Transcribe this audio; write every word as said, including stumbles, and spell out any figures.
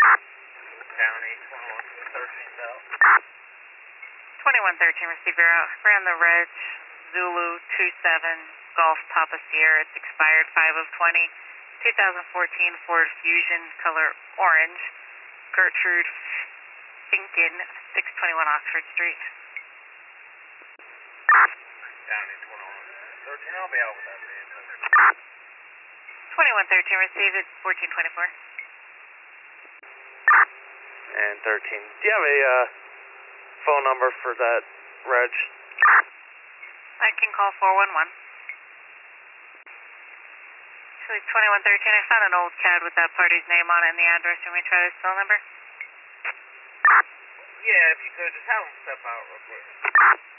County twenty-one thirteen out. twenty-one thirteen, receiver out. Ran the reg, Zulu two seven, Golf Papa Sierra. It's expired five of twenty. twenty fourteen Ford Fusion, color orange. Gertrude Finken, six twenty-one Oxford Street. County twenty-one thirteen, I'll be out with that vehicle. twenty-one thirteen, received at fourteen twenty-four. And thirteen. Do you have a uh, phone number for that reg? I can call four one one. Actually, twenty-one thirteen, I found an old C A D with that party's name on it and the address. Can we try his phone number? Yeah, if you could, just have him step out real quick.